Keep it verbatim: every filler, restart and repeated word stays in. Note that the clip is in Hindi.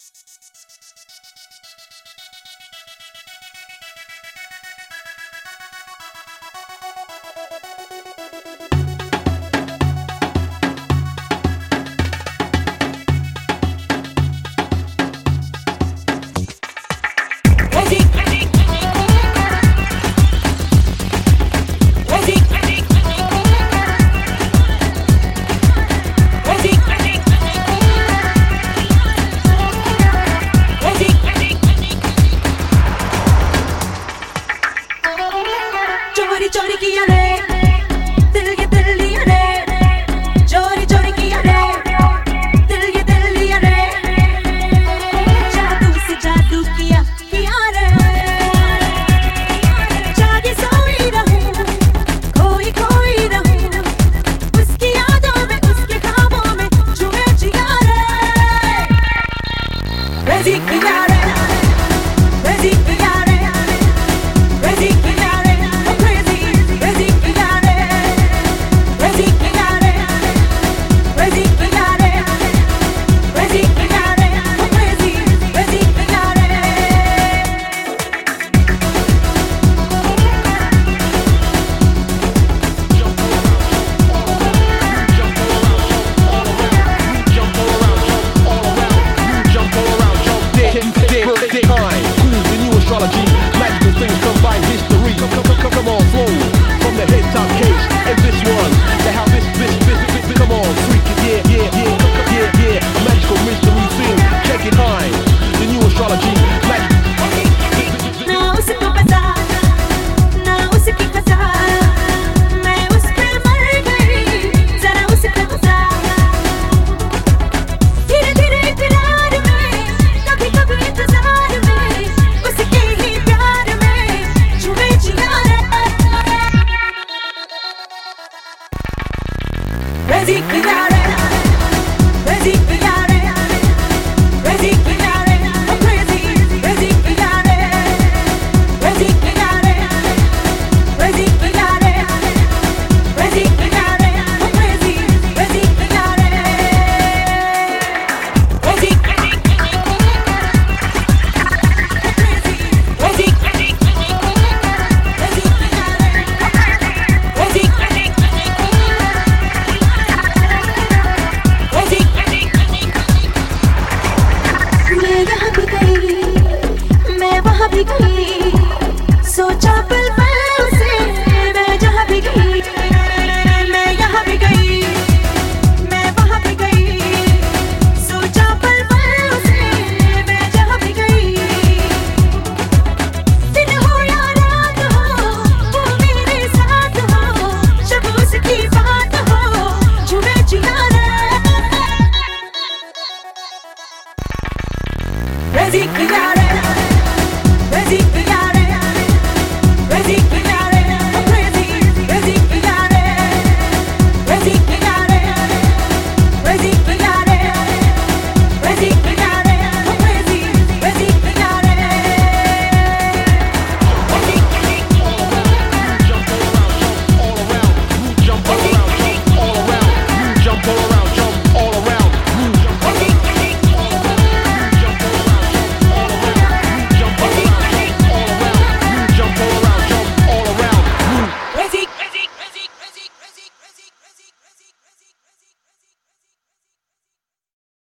चोरी चोरी किया रे दिल ये दिल लिया रे, चोरी चोरी किया रे दिल ये दिल लिया रे, जादू से जादू किया किया रे, जागे सोई रहूं खोई खोई रहूं उसकी यादों में उसके ख्वाबों में जुए जिया रे, रज़ी किया रे रज़ी किया रे रज़ी किया magical things combine history. Come, come, come, come on, flow from the head top case. And this one, the how this, this, this, this, this, come on, freak it, yeah, yeah, yeah, yeah, yeah. A magical mystery thing. Check it, high. The new astrology, magic. ना उसको पता, ना उसकी खता, मैं उस पे मर गई, जरा उसका पता। धीरे धीरे इकरार में, कभी कभी इंतजार में, उसके ही प्यार में जुए जिया रे, रज़ी किया रे, रज़ी किया रे, रज़ी किया रे, oh crazy, रज़ी किया रे, रज़ी किया रे, रज़ी किया रे, रज़ी किया रे, oh crazy, रज़ी किया रे, रज़ी भी गई, सोचा पल पल उसे, मैं जहाँ भी गई, मैं यहाँ भी गई, मैं वहाँ भी गई, सोचा पल पल उसे, मैं जहाँ भी गई, दिन हो या रात हो, वो मेरे साथ हो, जब उसकी बात हो, जुए जिया रे, रज़ी किया रे, रज़ी